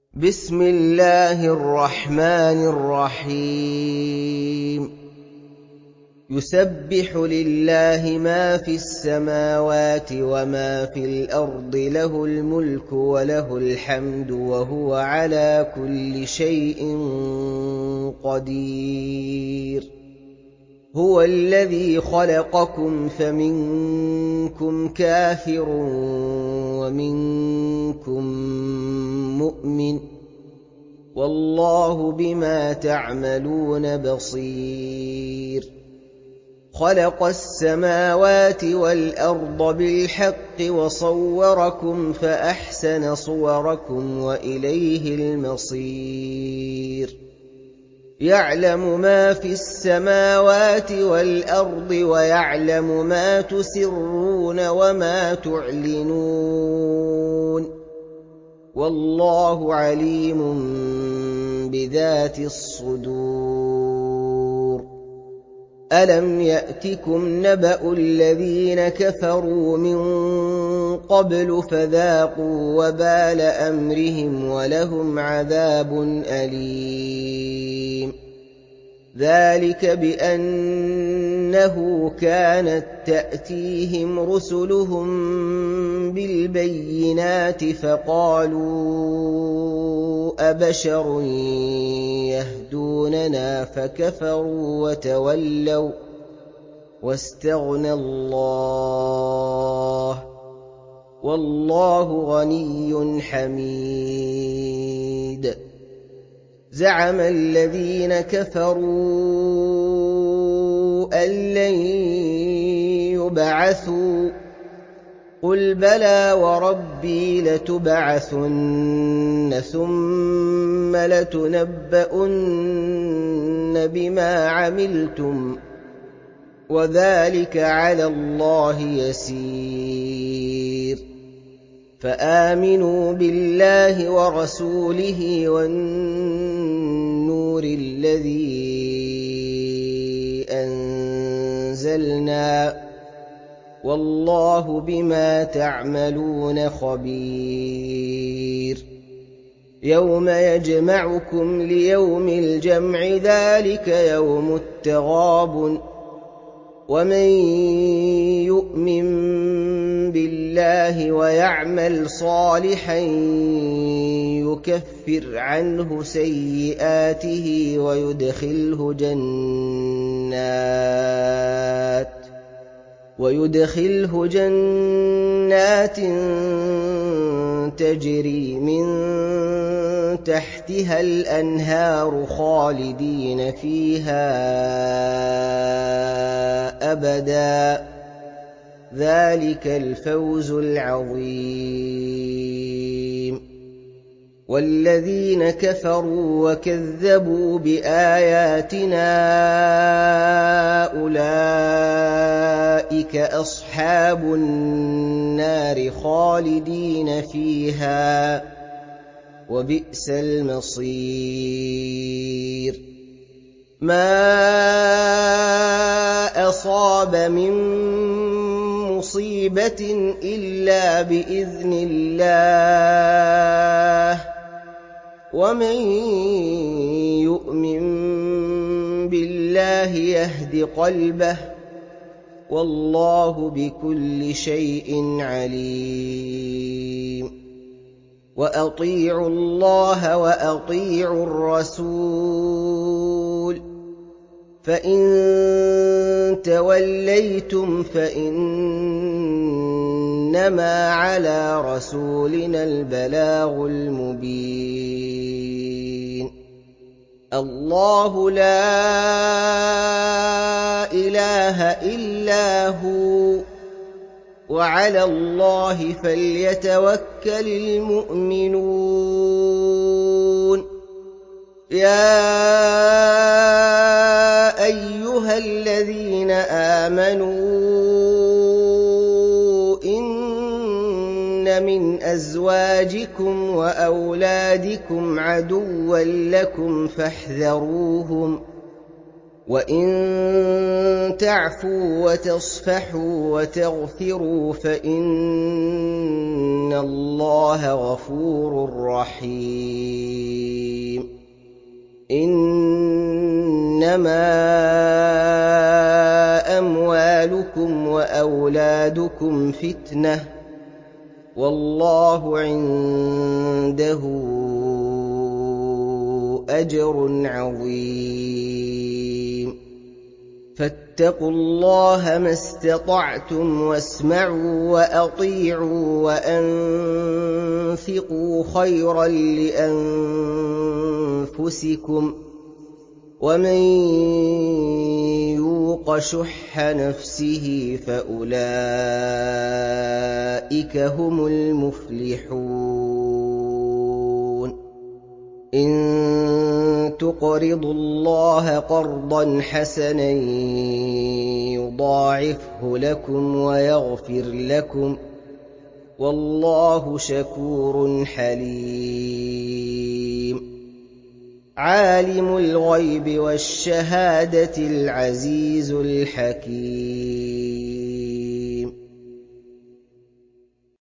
بسم الله الرحمن الرحيم يسبح لله ما في السماوات وما في الأرض له الملك وله الحمد وهو على كل شيء قدير هو الذي خلقكم فمنكم كافر ومنكم مؤمن والله بما تعملون بصير خلق السماوات والأرض بالحق وصوركم فأحسن صوركم وإليه المصير يعلم ما في السماوات والأرض ويعلم ما تسرون وما تعلنون والله عليم بذات الصدور ألم يأتكم نبأ الذين كفروا من قبل فذاقوا وبال أمرهم ولهم عذاب أليم ذلك بأنه كانت تأتيهم رسلهم بالبينات فقالوا أبشر يهدوننا فكفروا وتولوا واستغنى الله والله غني حميد زعم الذين كفروا أن لن يبعثوا قل بلى وربي لتبعثن ثم لتنبؤن بما عملتم وذلك على الله يسير فآمنوا بالله ورسوله والنور الذي أنزلنا والله بما تعملون خبير يوم يجمعكم ليوم الجمع ذلك يوم التغابن ومن يؤمن بالله ويعمل صالحا يكفر عنه سيئاته ويدخله جنات تجري من تحتها الأنهار خالدين فيها أبدا ذلك الفوز العظيم والذين كفروا وكذبوا بآياتنا أولئك أصحاب النار خالدين فيها وبئس المصير ما أصاب من مصيبة إلا بإذن الله ومن يؤمن بالله يهد قلبه والله بكل شيء عليم وأطيعوا الله وأطيعوا الرسول فإن توليتم فإنما على رسولنا البلاغ المبين الله لا إله إلا هو وعلى الله فليتوكل المؤمنون يا أيها الذين آمنوا إن من أزواجكم وأولادكم عدوا لكم فاحذروهم وَإِن تَعْفُوا وَتَصْفَحُوا وَتَغْفِرُوا فَإِنَّ اللَّهَ غَفُورٌ رَّحِيمٌ إِنَّمَا أَمْوَالُكُمْ وَأَوْلَادُكُمْ فِتْنَةٌ وَاللَّهُ عِندَهُ أَجْرٌ عَظِيمٌ فَاتَّقُوا اللَّهَ مَا اسْتَطَعْتُمْ وَاسْمَعُوا وَأَطِيعُوا وَأَنفِقُوا خَيْرًا لِّأَنفُسِكُمْ ۗ وَمَن يُوقَ شُحَّ نَفْسِهِ فَأُولَٰئِكَ هُمُ الْمُفْلِحُونَ إِن تُقْرِضُوا اللَّهَ قَرْضًا حَسَنًا يُضَاعِفْهُ لَكُمْ وَيَغْفِرْ لَكُمْ ۚ وَاللَّهُ شَكُورٌ حَلِيمٌ عَالِمُ الْغَيْبِ وَالشَّهَادَةِ الْعَزِيزُ الْحَكِيمُ